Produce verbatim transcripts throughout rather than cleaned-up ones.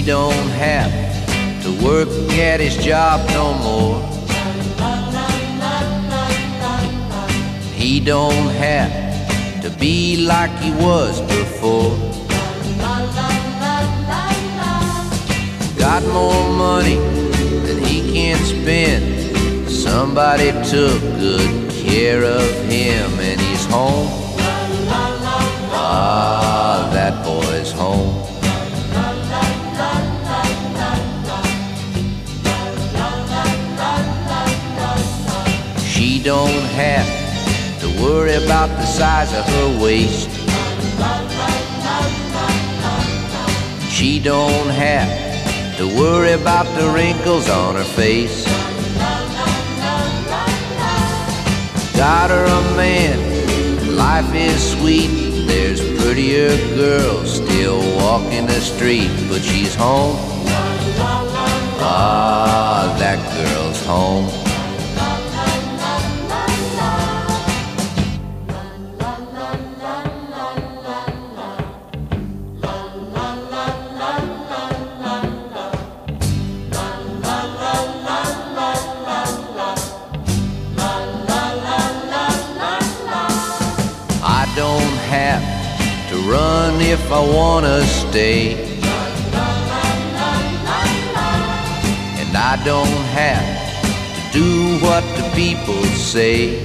don't have to work at his job no more. He don't have to be like he was before. Got more money than he can spend. Somebody took good care of him, and he's home. Ah, that boy's home. She don't have to worry about the size of her waist. She don't have to worry about the wrinkles on her face. Got her a man, life is sweet. There's prettier girls still walking the street, but she's home. Ah, that girl's home. I don't have to run if I wanna stay, and I don't have to do what the people say.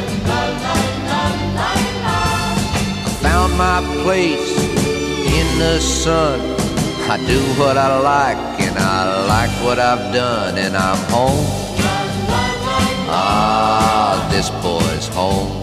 I found my place in the sun. I do what I like, and I like what I've done, and I'm home. Ah, this boy's home.